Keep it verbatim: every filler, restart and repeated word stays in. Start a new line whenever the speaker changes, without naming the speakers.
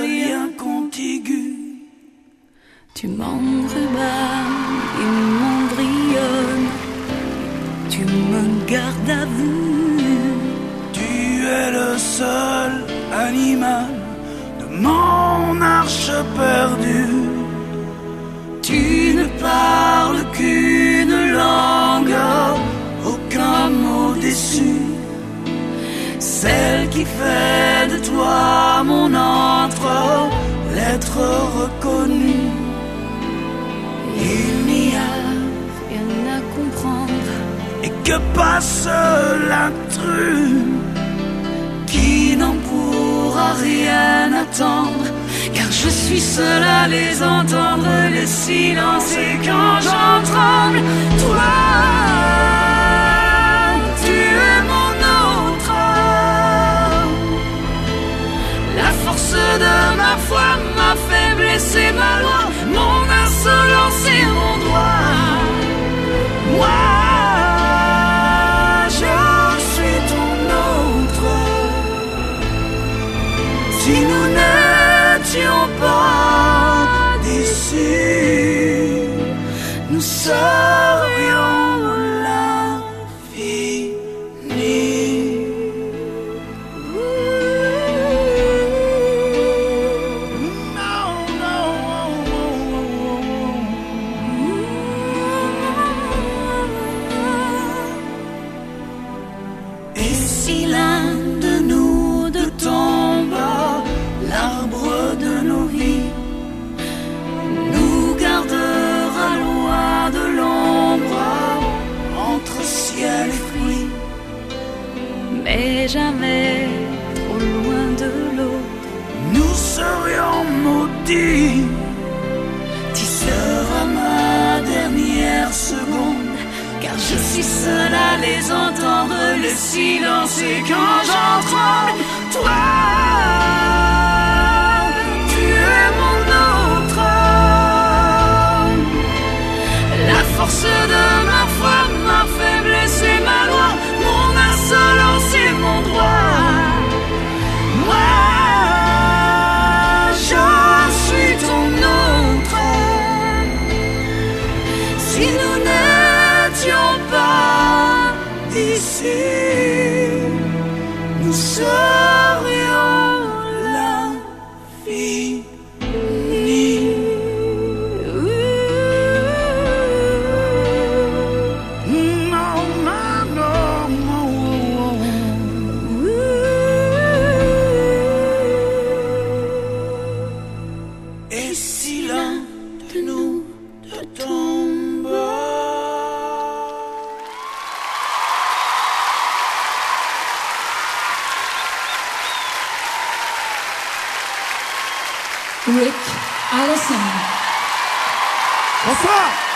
lien contigu.
Tu m'enrubannes et m'embrionnes, tu me gardes à vue.
Tu es le seul animal de mon arche perdue. Tu ne parles qu'une langue, aucun mot déçu. Celle qui fait de toi mon entre, l'être reconnu.
Il n'y a rien à comprendre.
Et que passe l'intrus qui n'en pourra rien attendre, car je suis seul à les entendre, les silences, et quand j'en tremble, toi, tu es mon autre. La force de ma foi, ma faiblesse et ma loi, mon insolence et mon droit. Moi, je suis ton autre. Si nous n'étions pas d'ici, nous serions
mais jamais trop loin de l'autre.
Nous serions maudits. Tu seras ma dernière seconde,
car je suis seul à les entendre, le silence, et quand j'en tremble, toi, tu es mon autre. La force de ma foi, ma faiblesse et ma loi, mon insolence et mon droit. Moi, je suis ton autre. Si nous n'étions pas d'ici, nous serions l'infini.
Et si l'un de nous tombe,
Rick Allison.
bonsoir.